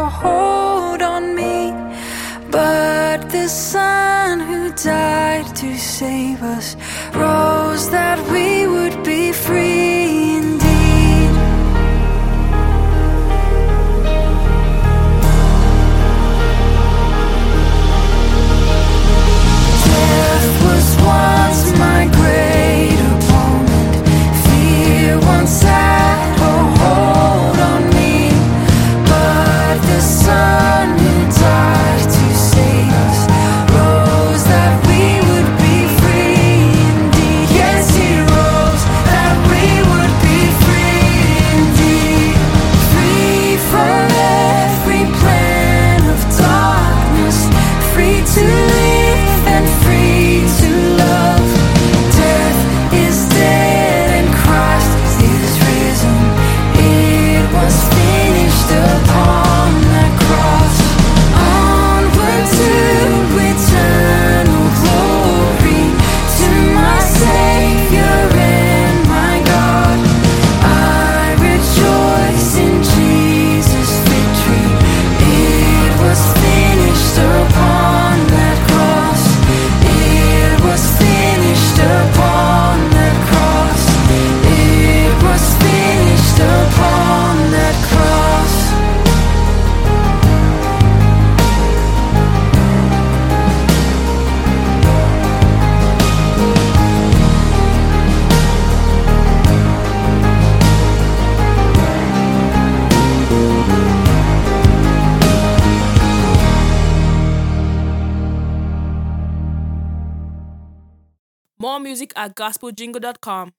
hold on me. But the Son who died to save us rose that we would be free indeed. Death was once my great opponent. Fear once had a hold on me. But the Son who died to save us rose that we would be free indeed. Yes, He rose that we would be free indeed. Free from every plan of darkness, free to live and free to love. Death is dead and Christ is risen. It was finished upon that cross. Onward to eternal glory, to my Savior and my God. I rejoice in Jesus' victory. It was finished upon that cross. It was finished upon that cross. It was finished upon that cross. More music at gospeljingle.com.